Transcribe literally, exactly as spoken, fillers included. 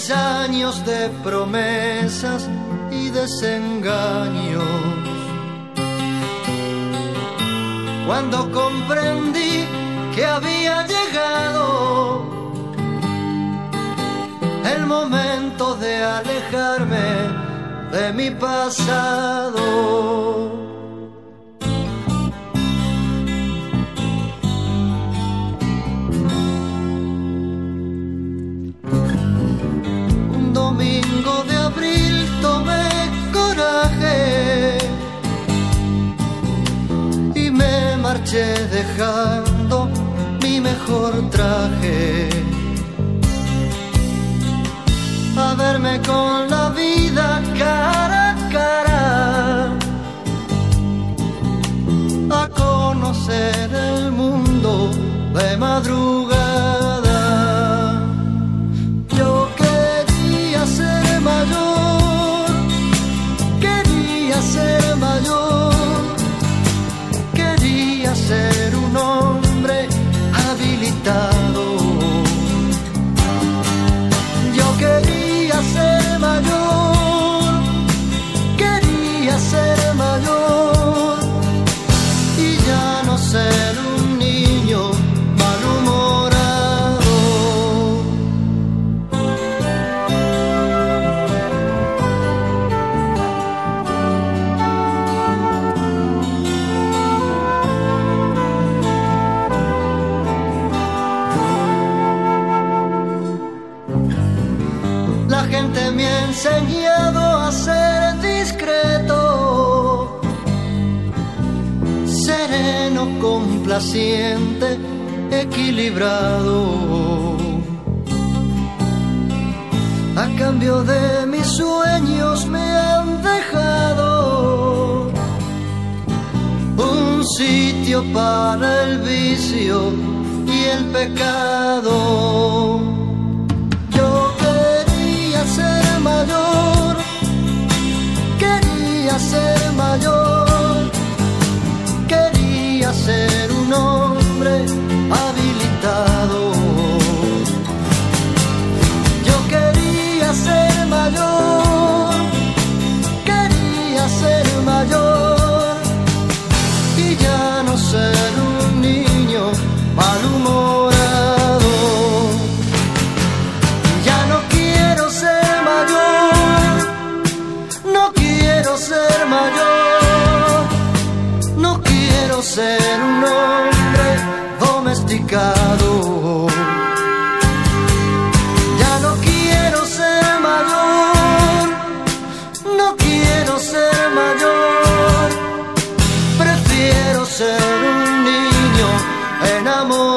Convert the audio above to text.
Diez años de promesas y desengaños. Cuando comprendí que había llegado el momento de alejarme de mi pasado. Domingo de abril tomé coraje y me marché dejando mi mejor traje. A verme con la vida cara a cara, a conocer el mundo de madrugada. Yo quería ser mayor, quería ser mayor, quería ser un hombre habilitado. Yo quería ser mayor, quería ser mayor y ya no ser un niño malhumorado. La gente me ha enseñado a ser discreto, sereno, complaciente, equilibrado. A cambio de mis sueños me han dejado un sitio para el vicio y el pecado. Yo quería ser mayor, quería ser mayor, quería ser un hombre habilitado. Yo quería ser mayor, quería ser mayor y ya no ser un niño malhumorado. Ya no quiero ser mayor, no quiero ser mayor, no quiero ser un hombre domesticado. Ya no quiero ser mayor, no quiero ser mayor, prefiero ser un niño enamorado.